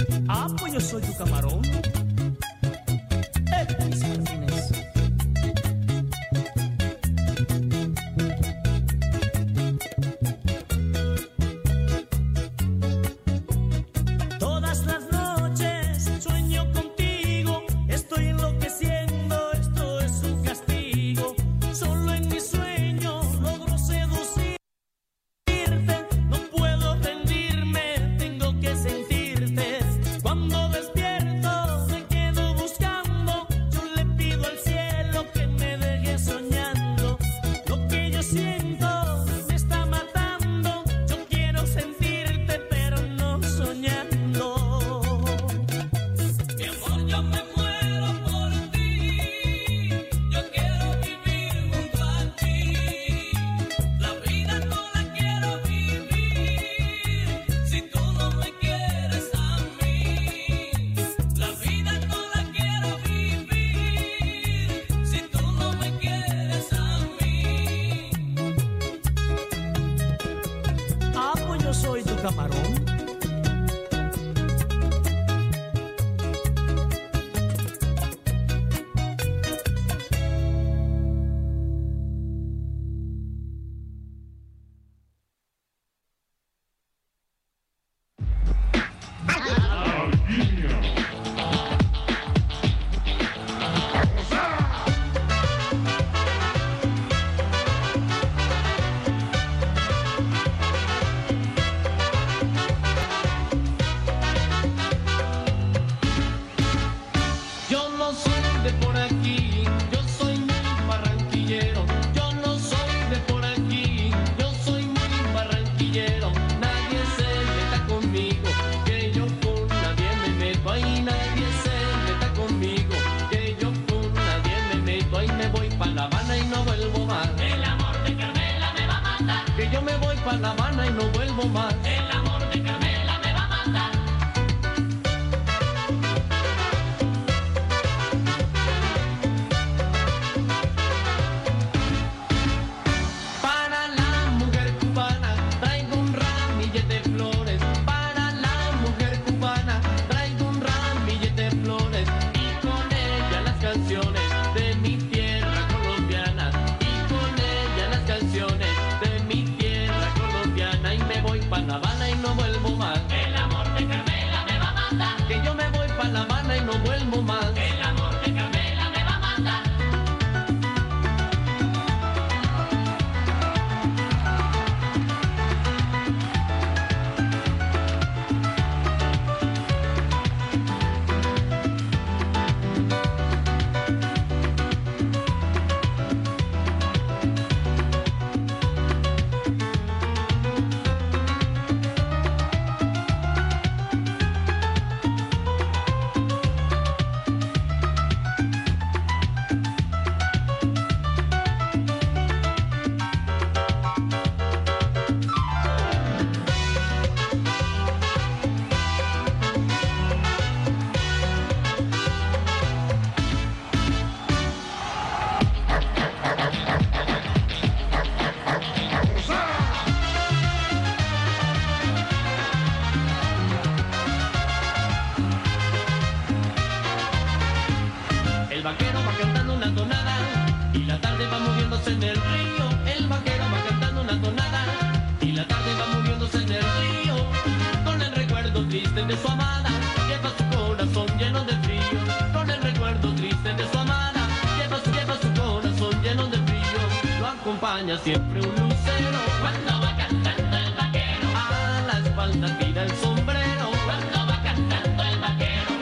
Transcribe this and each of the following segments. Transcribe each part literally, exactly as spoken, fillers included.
Ah, pues yo soy tu camarón. Elvis Martínez. Todas las noches sueño contigo, estoy enloqueciendo, esto es un castigo. Solo en mi sueño logro seducirte, no puedo rendirme, tengo que sentirte. Cuando despierto me quedo buscando, yo le pido al cielo que me deje soñando. Lo que yo siento me está matando, yo quiero sentirte pero no soñando. Mi amor, yo me muero por ti, yo quiero vivir junto a ti. La vida no la quiero vivir si tú no me quieres a mí. La vida no la quiero vivir si tú no me quieres a mí. Ah, pues yo soy tu camarón. Yo no soy de por aquí, yo soy muy barranquillero. Yo no soy de por aquí, yo soy muy barranquillero. Nadie se meta conmigo, que yo con nadie me meto. Ahí nadie se meta conmigo, que yo con nadie me meto. Ahí me voy pa' La Habana y no vuelvo más. El amor de Carmela me va a matar. Que yo me voy pa' La Habana y no vuelvo más. El amor de Carmela me va a matar. Para la mujer cubana traigo un ramillete de flores. Para la mujer cubana traigo un ramillete de flores. Y con ella las canciones de mi tierra colombiana. Y con ella las canciones de mi tierra colombiana. Y me voy pa' La Habana y no vuelvo más. El amor de Carmela me va a matar. Que yo me voy pa' La Habana y no vuelvo más. El amor de Carmela me va a matar. El vaquero va cantando una tonada y la tarde va moviéndose en el río. El vaquero va cantando una tonada y la tarde va moviéndose en el río. Con el recuerdo triste de su amada, lleva su corazón lleno de frío. Con el recuerdo triste de su amada, lleva su, lleva su corazón lleno de frío. Lo acompaña siempre un lucero cuando va cantando el vaquero. A la espalda tira el sombrero cuando va cantando el vaquero.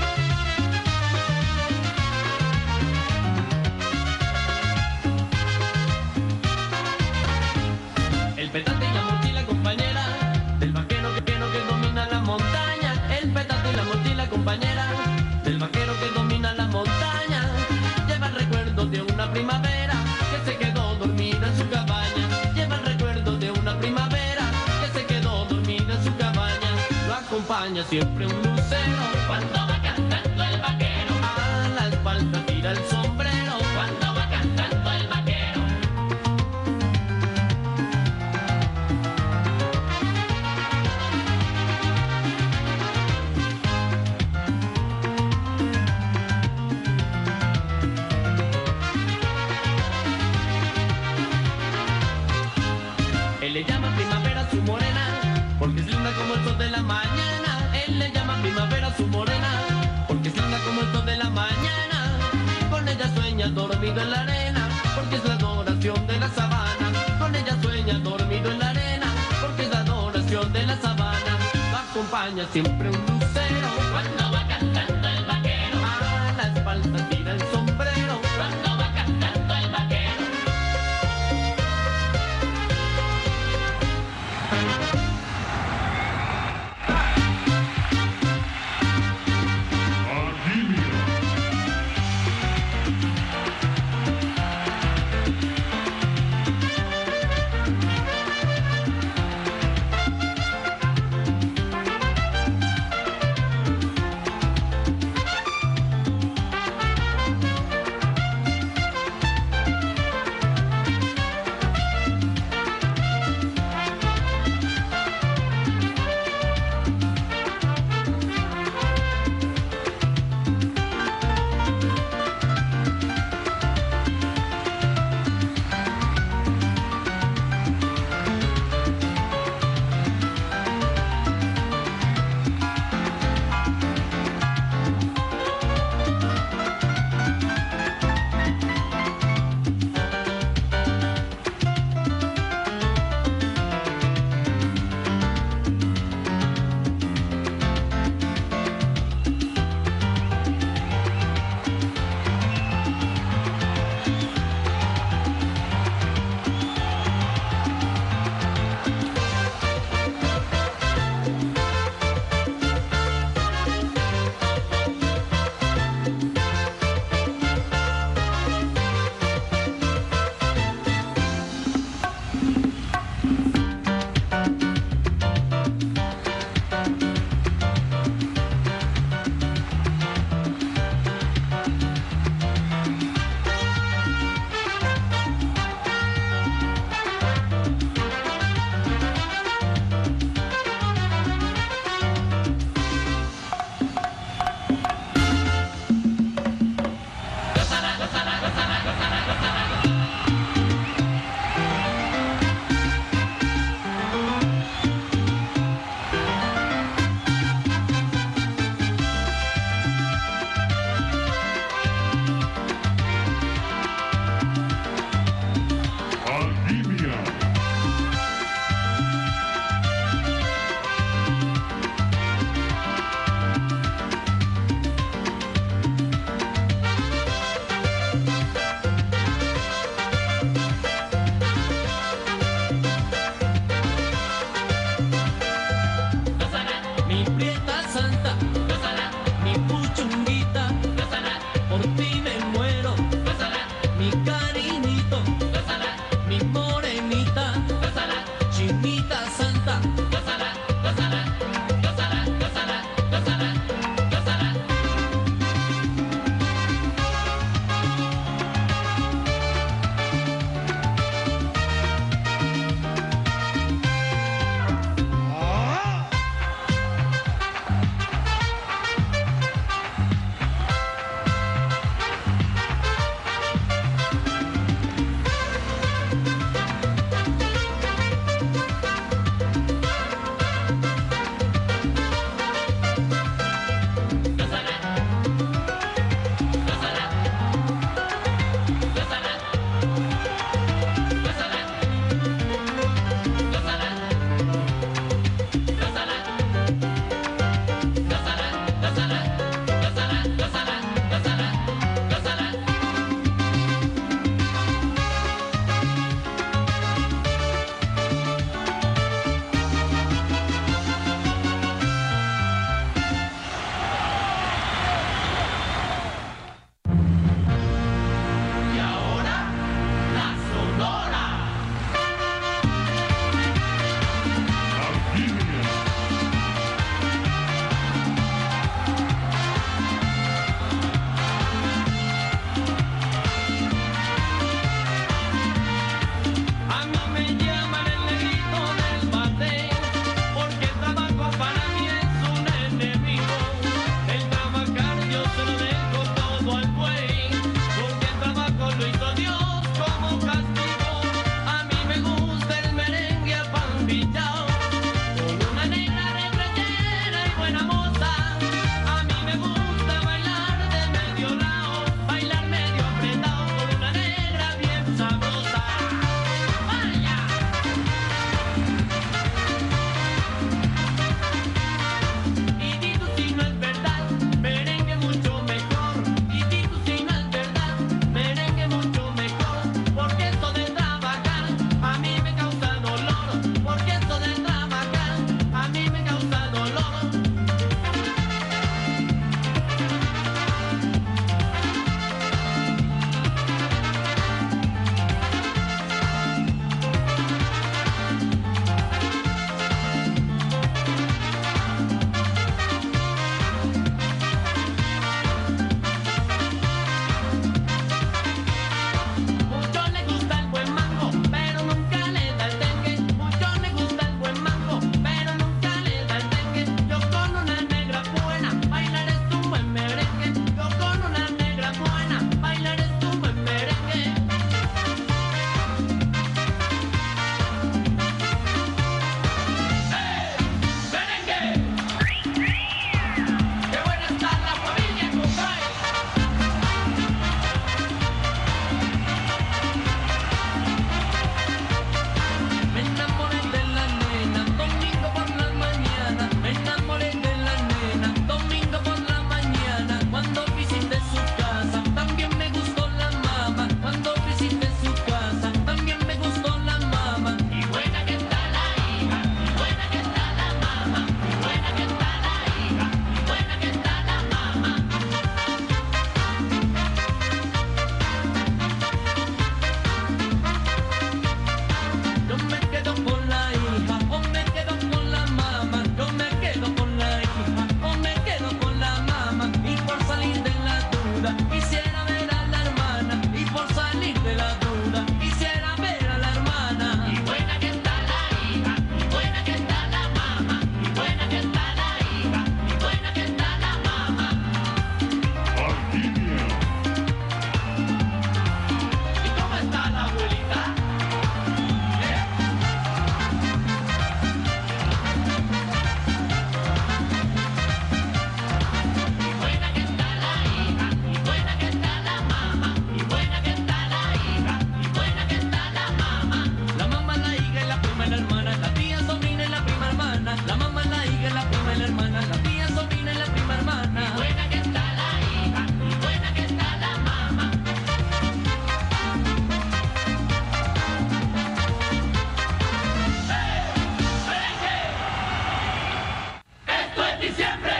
El petate y la mochila compañera del vaquero que, que, no, que domina la montaña. El petate y la mochila compañera del vaquero que domina la montaña. Lleva el recuerdo de una primavera que se quedó dormida en su cabaña. Lleva el recuerdo de una primavera que se quedó dormida en su cabaña. Lo acompaña siempre un lucero cuando va cantando el vaquero. A la espalda tira el sombrero cuando va cantando el vaquero. como el sol de la mañana. Él le llama primavera a su morena, porque es linda como el sol de la mañana. Con ella sueña dormido en la arena, porque es la adoración de la sabana. Con ella sueña dormido en la arena, porque es la adoración de la sabana. Lo acompaña siempre un lucero cuando va cantando el vaquero. A la espalda tira el sombrero cuando va cantando el vaquero. diciembre.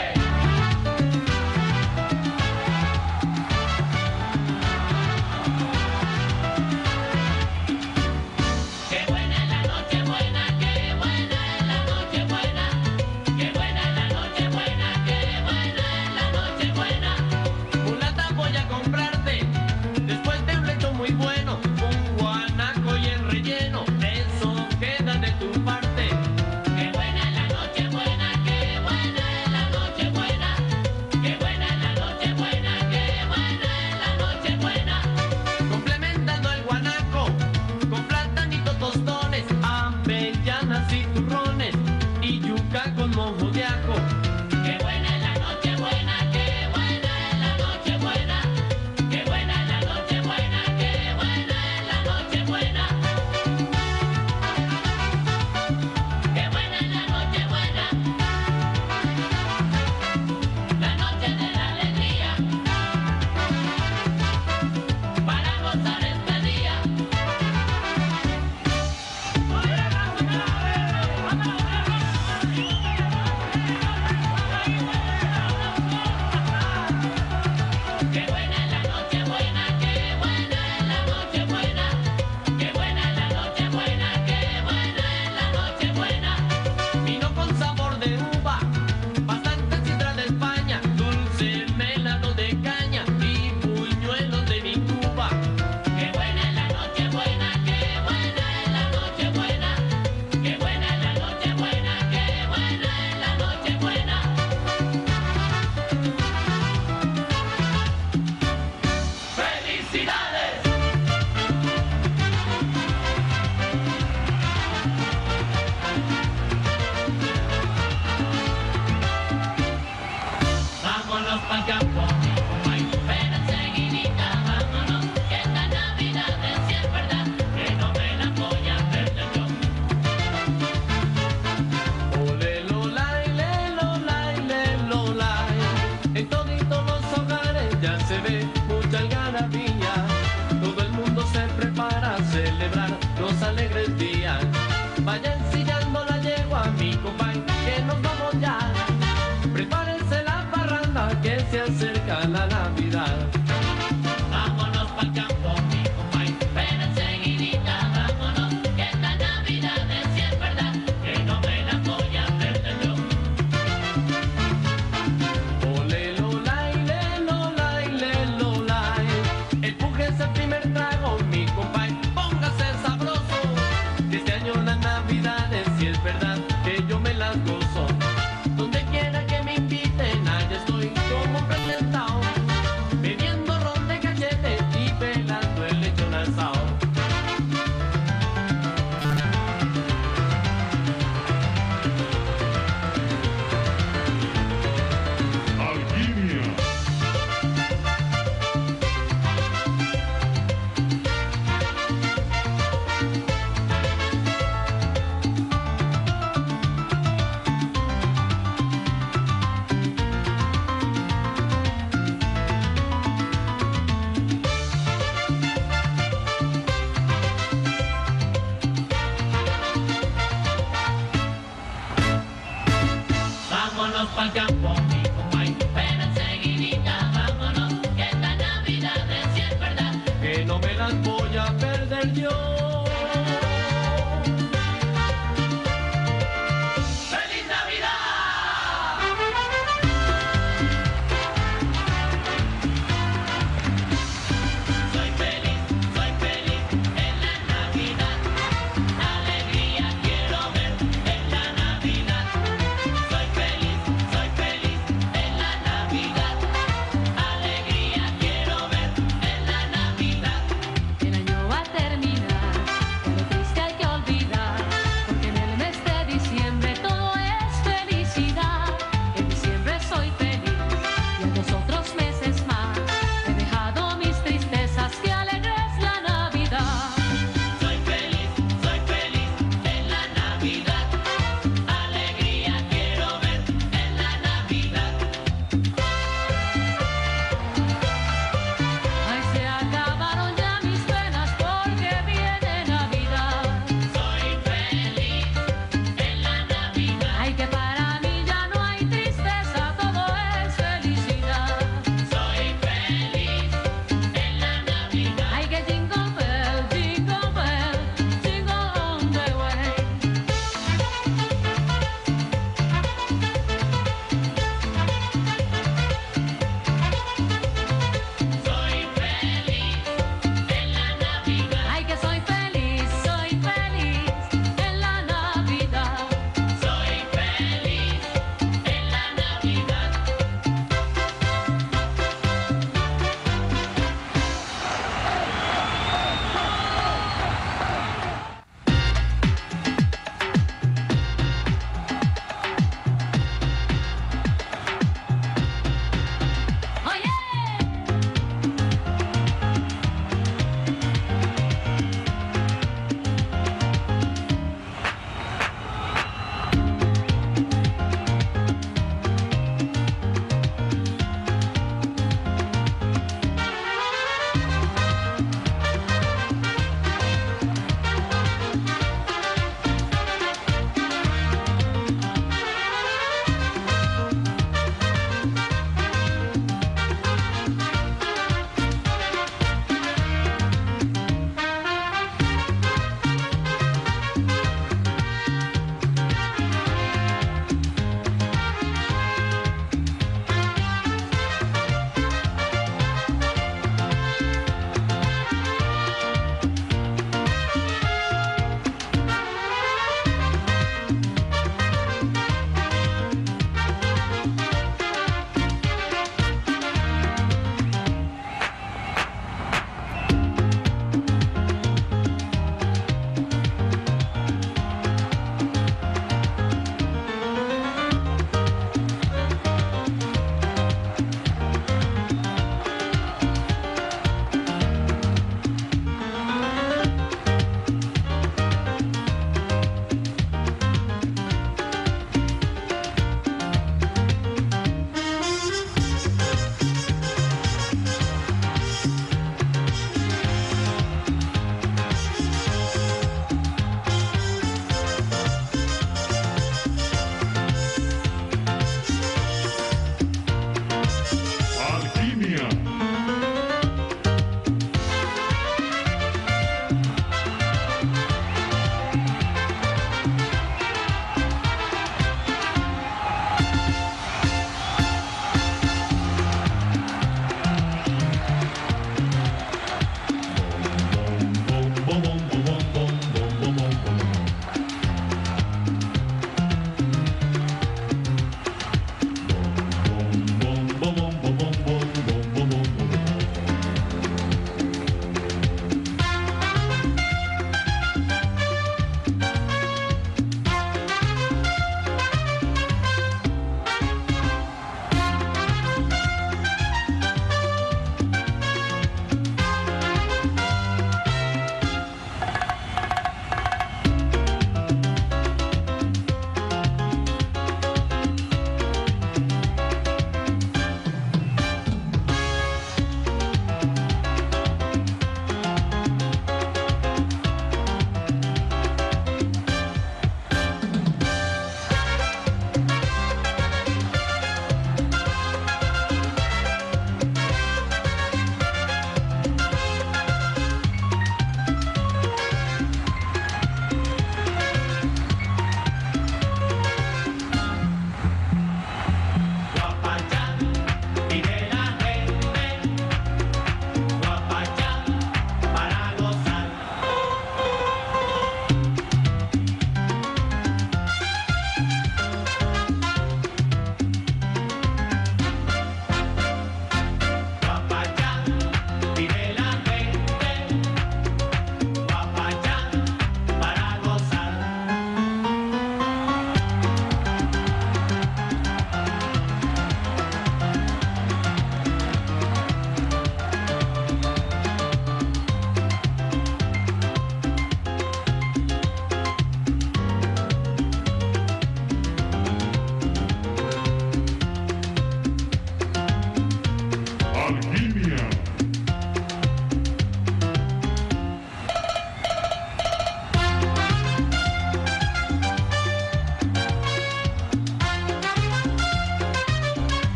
Soy feliz,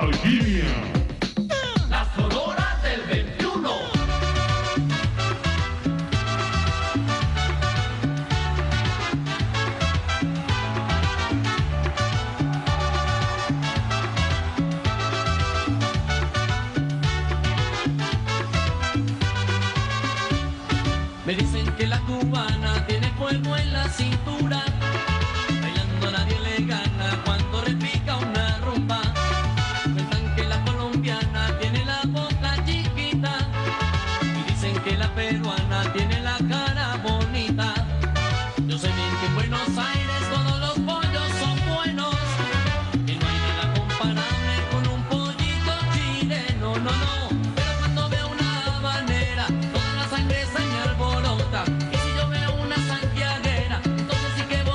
Alquimia. La Sonora del veintiuno. Me dicen que la cubana tiene fuego en la cintura, bailando nadie le gana cuando repica una rumba. Cuentan que la colombiana tiene la boca chiquita y dicen que la peruana tiene la cara bonita. Yo sé bien que en Buenos Aires todos los pollos son buenos, que no hay nada comparable con un pollito chileno, no, no. Pero cuando veo una habanera, toda la sangre se me alborota. Y si yo veo una santiaguera, entonces sí que voy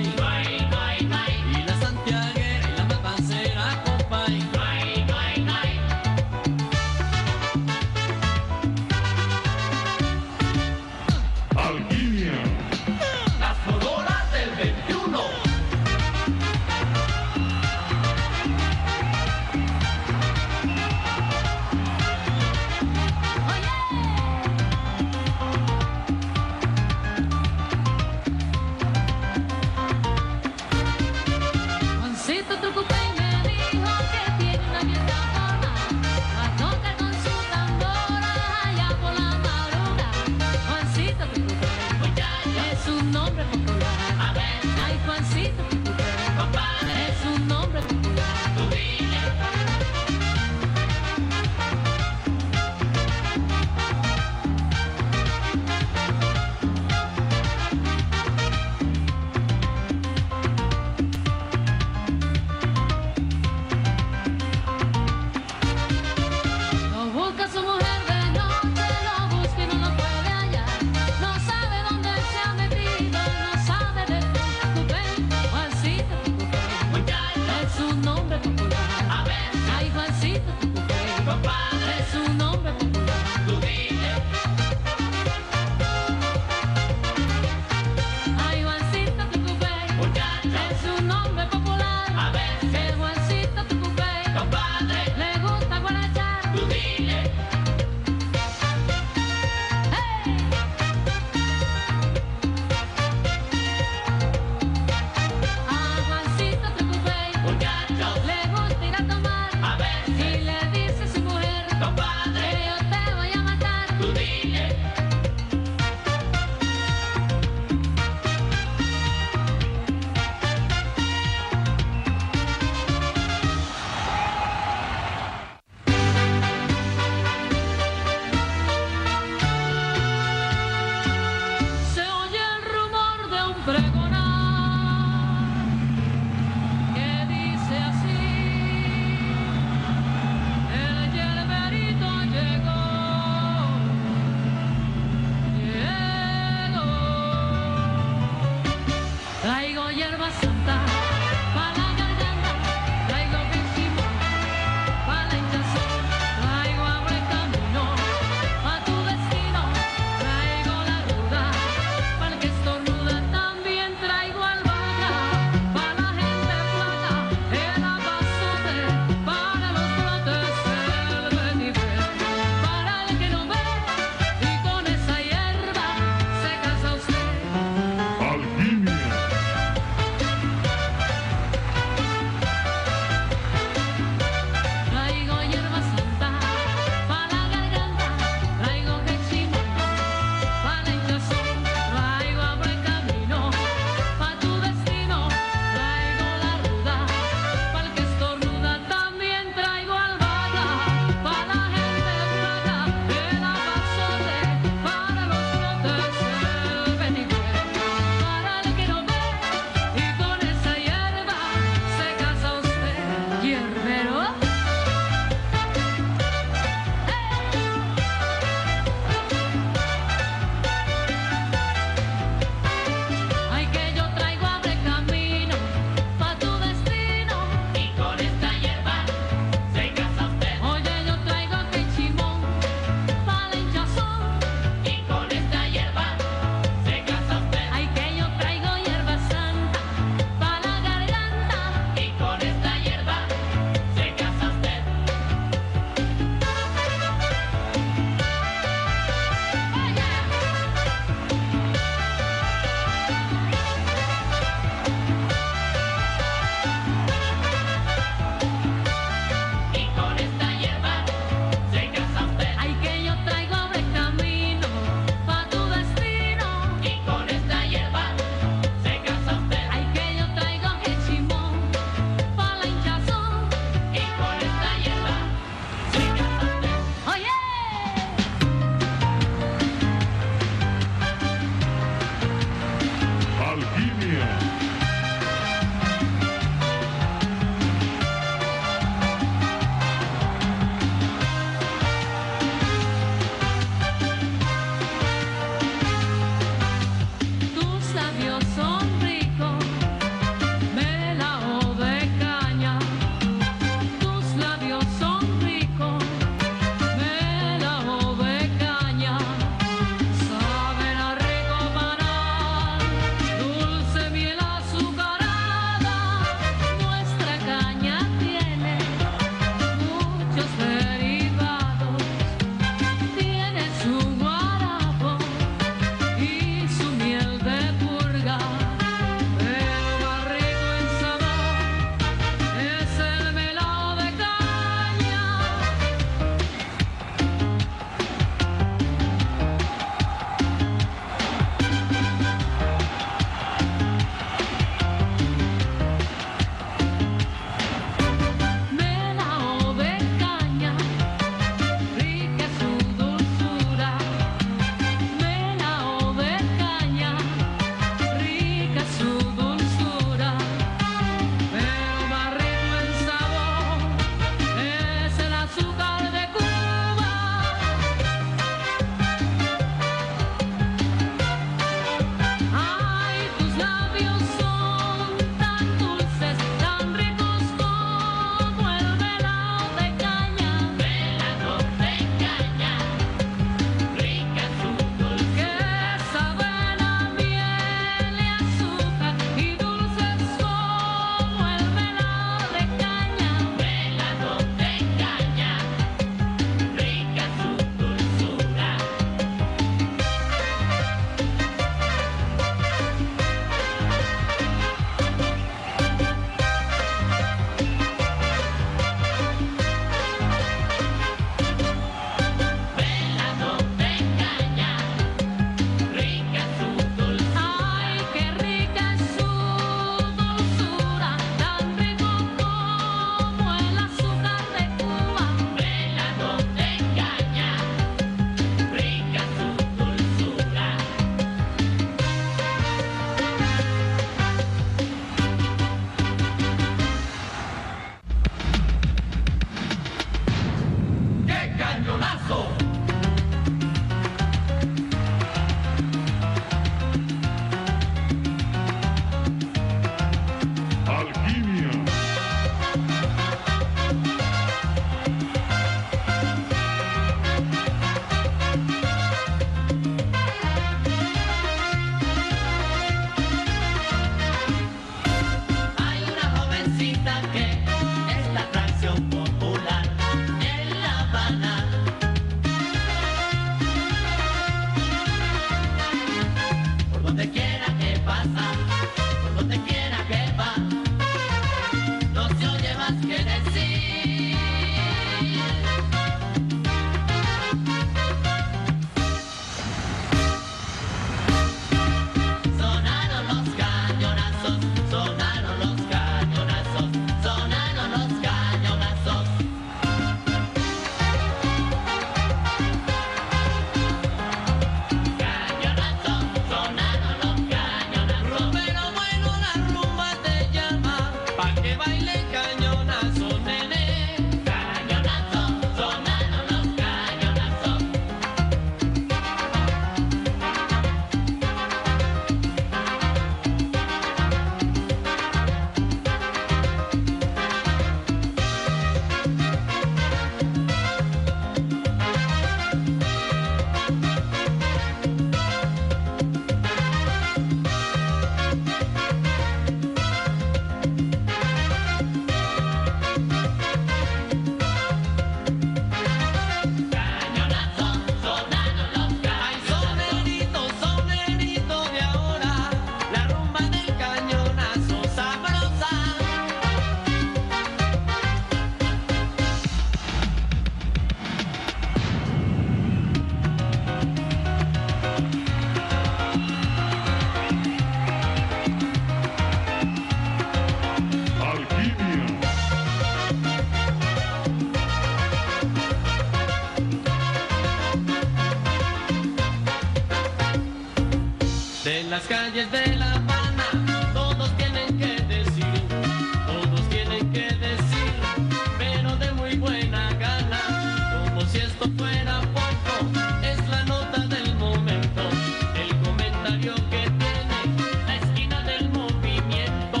las calles de La Habana, todos tienen que decir, todos tienen que decir, pero de muy buena gana, como si esto fuera poco, es la nota del momento, el comentario que tiene la esquina del movimiento.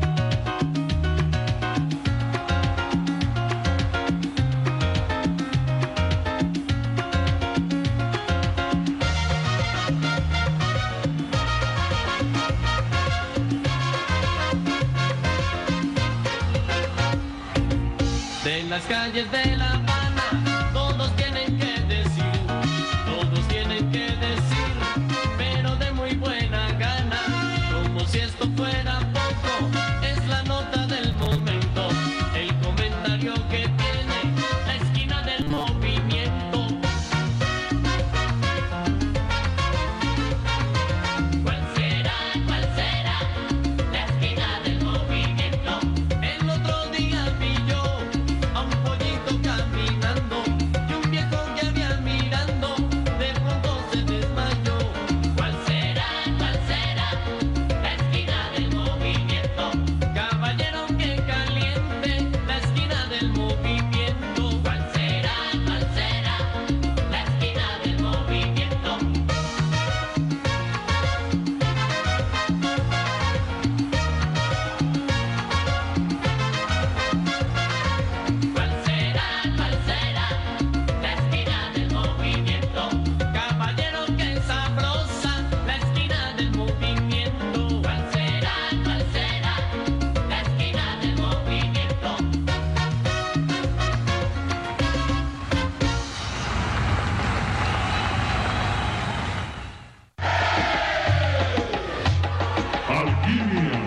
De las calles de La Habana, todos tienen que decir, todos tienen que decir, pero de muy buena gana, como si esto fuera poco, es la nota del momento, el comentario que tiene la esquina del movimiento. ¿Cuál será, cuál será la esquina del movimiento? El otro día vi yo a un pollito caminando y un viejo que había mirando, de pronto se desmayó. ¿Cuál será, cuál será la esquina del movimiento? Caballero, que caliente la esquina del movimiento. ¿Cuál será, cuál será la esquina del movimiento? ¿Cuál será, cuál será la esquina del movimiento? Caballero, que sabrosa la esquina del movimiento. ¿Cuál será, cuál será la esquina del movimiento? Alquimia.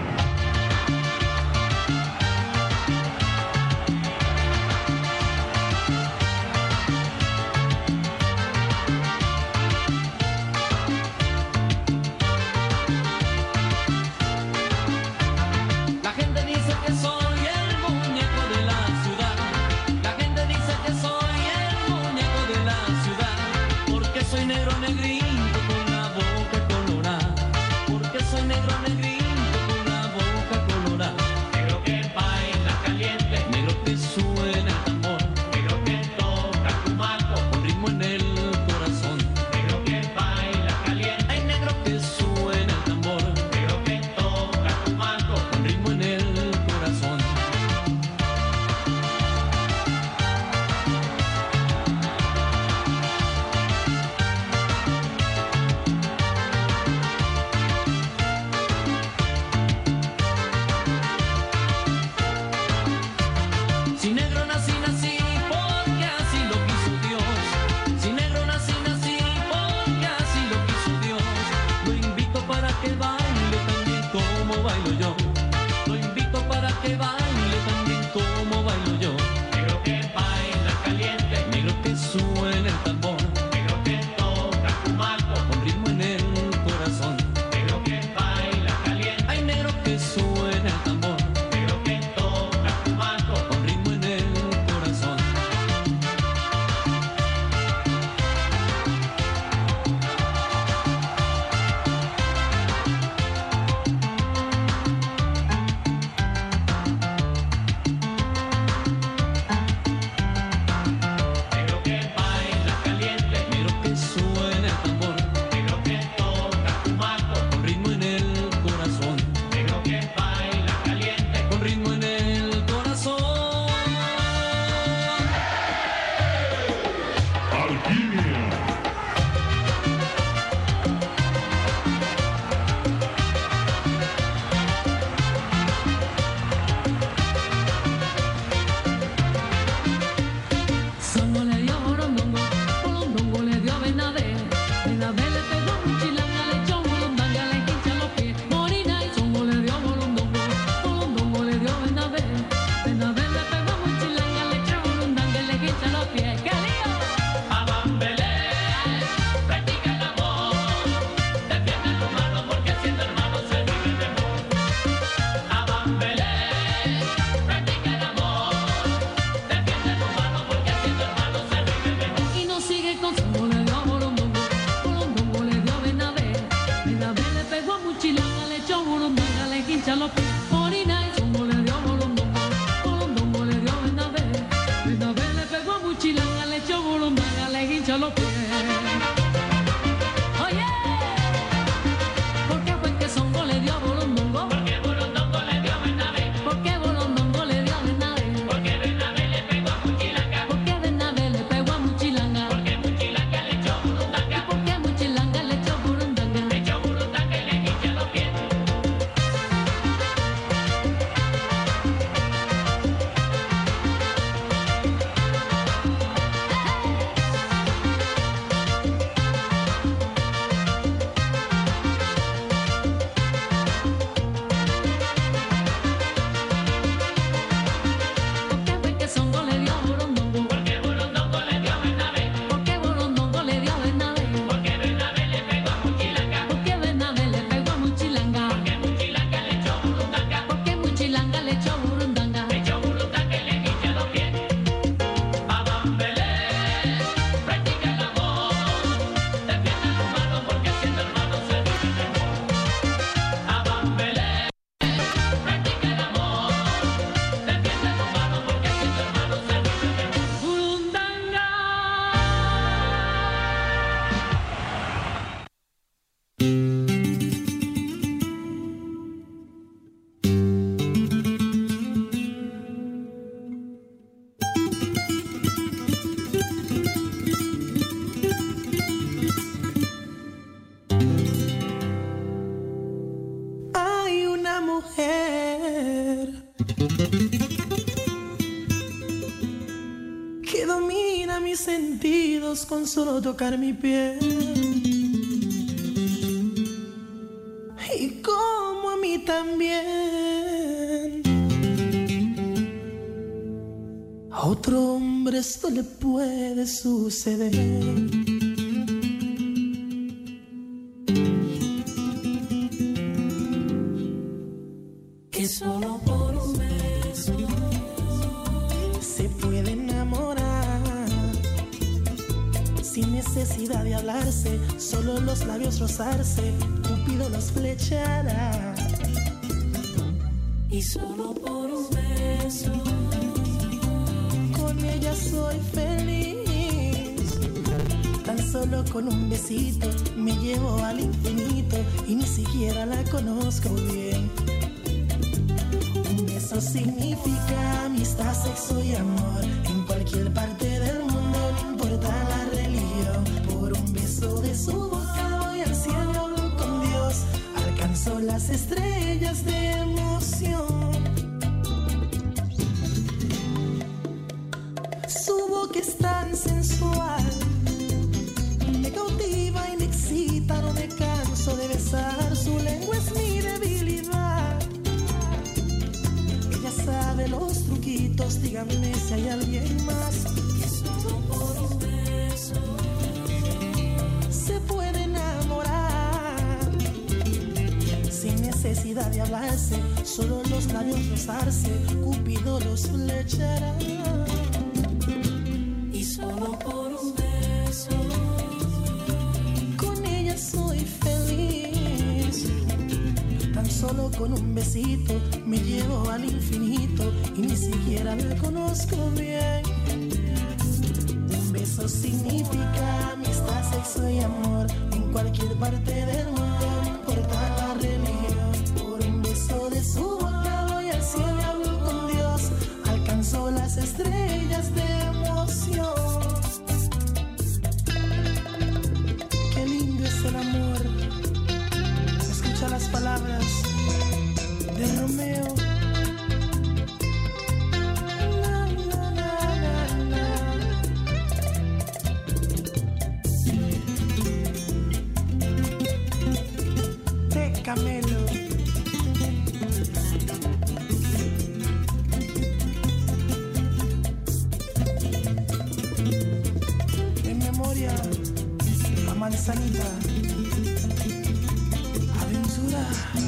La gente dice que soy el muñeco de la ciudad. La gente dice que soy el muñeco de la ciudad. Porque soy negro negrito con la boca colorada. Porque soy negro negrito con la boca colorada. Negro que baila caliente, negro que suena el tambor, negro que toca tu maco con ritmo en el corazón. Negro que baila caliente, hay negro que suena el tambor, negro que toca tu maco con ritmo en el corazón. con solo tocar mi piel. Y como a mí también. A otro hombre esto le puede suceder. Que solo por un beso se puede enamorar sin necesidad de hablarse, solo los labios rozarse, Cupido los flechará. y solo por un beso Con ella soy feliz, tan solo con un besito me llevo al infinito y ni siquiera la conozco bien. Eso significa amistad, sexo y amor. En cualquier parte del mundo, no importa la religión. Por un beso de su boca voy al cielo, hablo con Dios. Alcanzo las estrellas de emoción. Su boca es tan sensual, me cautiva y me excita. No me canso de besar, su lengua es mi debilidad. Sabe los truquitos, díganme si hay alguien más. que solo por un beso Se puede enamorar sin necesidad de hablarse, solo los labios rozarse, Cupido los flechará. y solo por un beso Con ella soy feliz, tan solo con un besito me llevo al infinito y ni siquiera la conozco bien. Un beso significa amistad, sexo y amor. En cualquier parte del mundo, no importa la religión. Por un beso de su boca voy al cielo y hablo con Dios. Alcanzo las estrellas de emoción. Qué lindo es el amor. Escucha las palabras de Romeo. Na, na, na, na, na. De Camelo. En memoria a Manzanita. Aventura.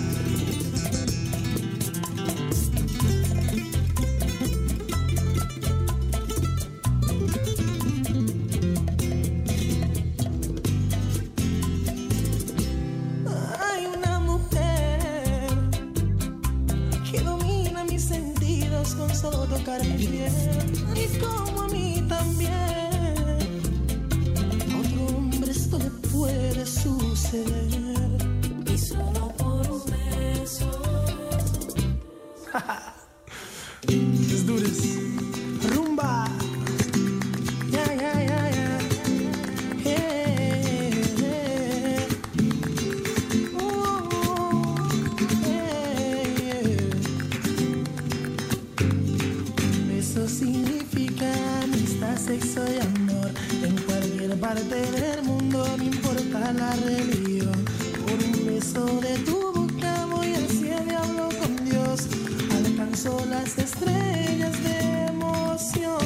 Hay una mujer que domina mis sentidos con solo tocar mi piel, y como a mí también. A otro hombre esto le puede suceder. y solo por un beso Es dures. Rumba. Ya, ya, ya, ya. Eh, eh. Oh, eh, eh. Eso significa amistad, sexo y amor. En cualquier parte del mundo, no importa la religión. Por un beso de tu boca voy al cielo y hablo con Dios. Alcanzo las estrellas de emoción.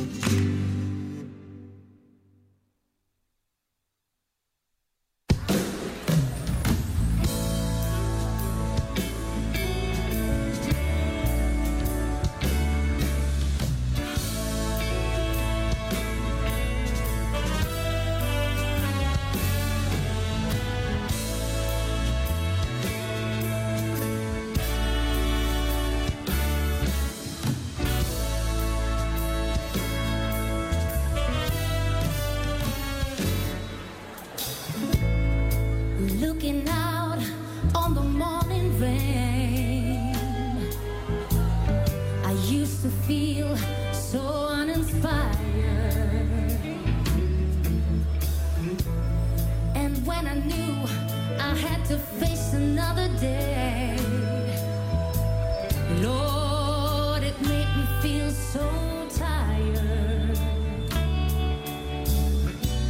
looking out on the morning rain. I used to feel so uninspired, and when I knew I had to face another day, Lord, it made me feel so tired.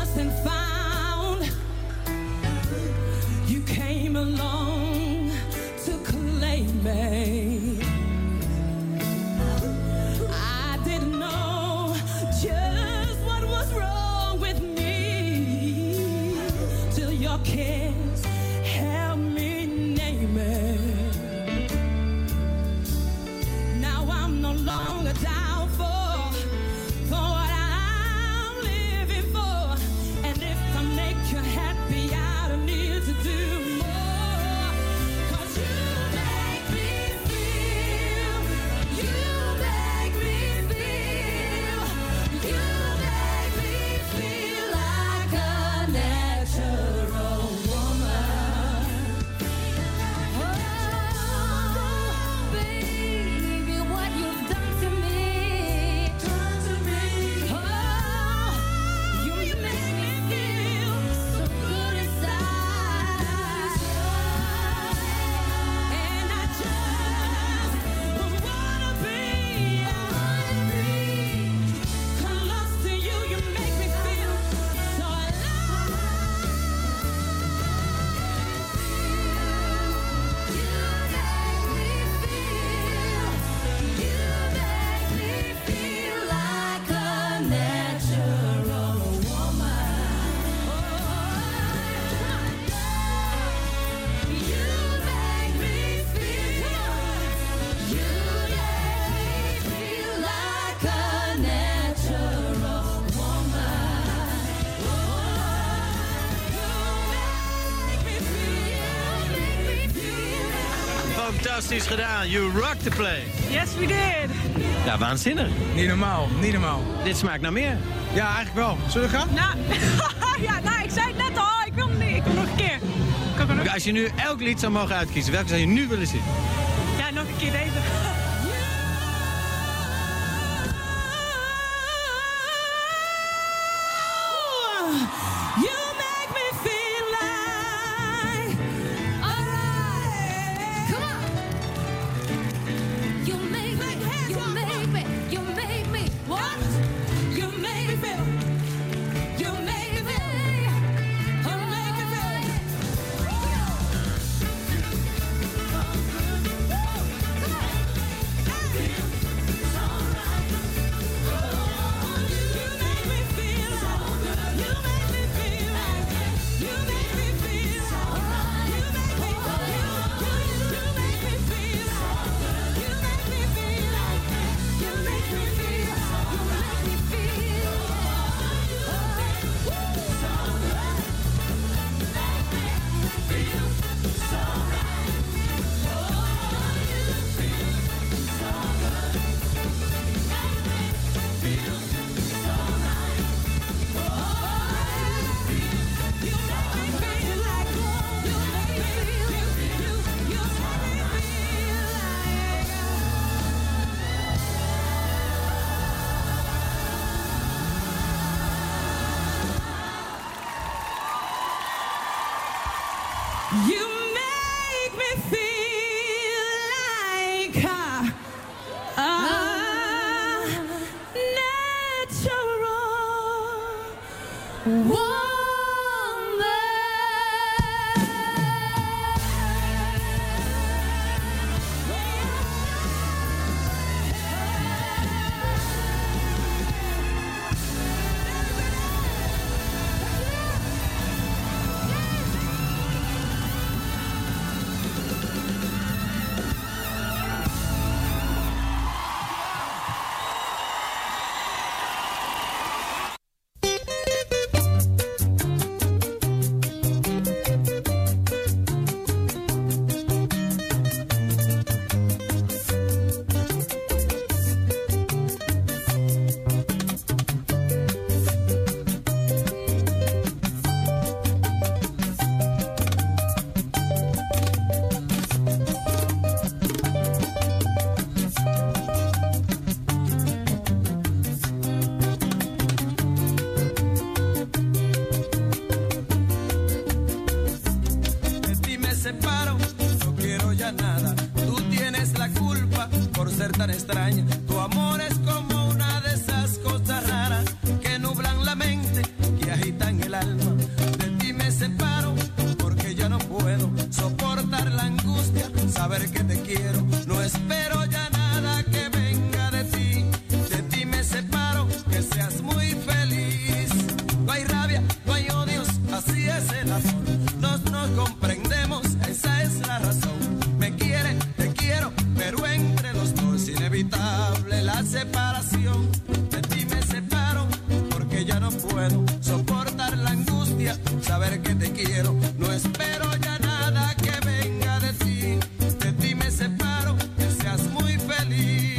lost and found. You came along to claim me. I didn't know just what was wrong with me till your kiss helped me name it. Now I'm no longer down for for what I'm living for, and if I make you happy, I don't need to do more. 'Cause you make me feel, you make me feel, you make me feel like a natural woman. Oh, baby, what you've done to me, done to me. Oh, you make me feel so good inside, and I just wanna be, I wanna be close to you. You make me feel so alive. You make me feel, you make me feel like a natural woman. You make me feel, you make me feel like a natural woman. Fantastisch gedaan. You rock the place. Yes, we did. Ja, waanzinnig. Niet normaal, niet normaal. Dit smaakt naar meer. Ja, eigenlijk wel. Zullen we gaan? Nou, ja, nou, ik zei het net al. Ik wil niet. Ik wil nog een keer. Kan ik nog... Als je nu elk lied zou mogen uitkiezen, welke zou je nu willen zien? Ja, nog een keer deze. You make me feel like, alright, come on. You make me, you make me, you make me, what? You make me feel, you make me feel, you make me feel. You make me feel like a, a natural woman. así es el amor. Nos nos comprendemos, esa es la razón. Me quiere, te quiero, pero entre los dos es inevitable la separación. De ti me separo porque ya no puedo soportar la angustia, saber que te quiero. No espero ya nada que venga de ti. De ti me separo, que seas muy feliz.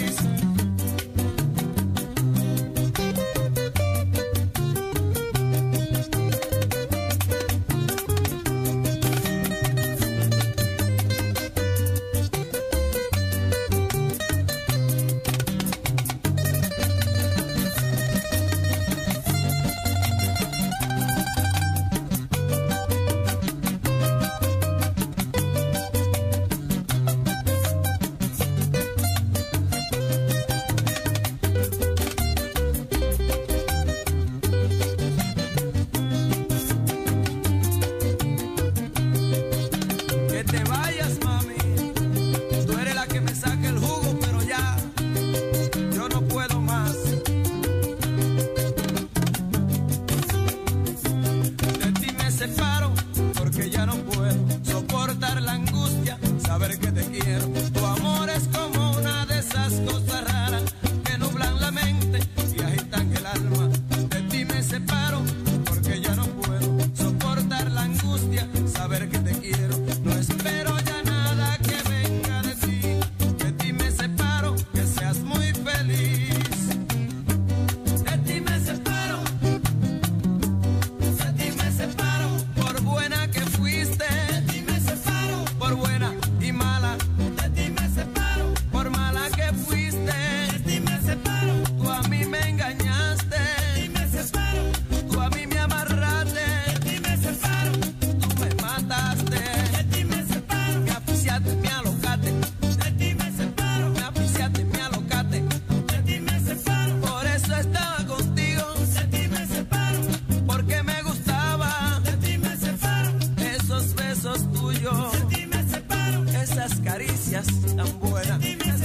Tan buenas,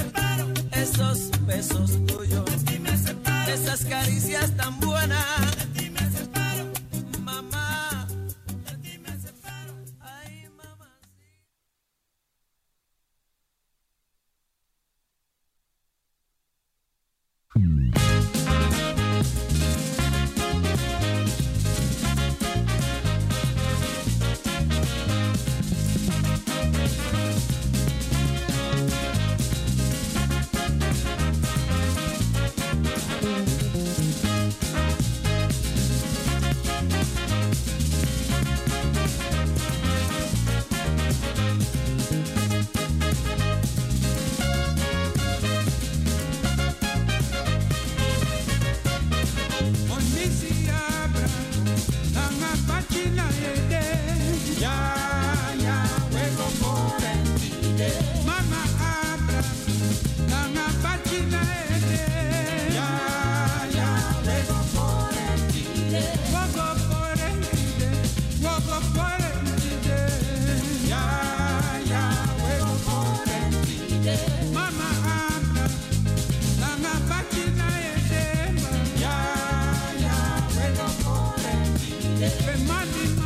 esos besos tuyos, esas caricias tan buenas. Mamá, ay mamá. Money.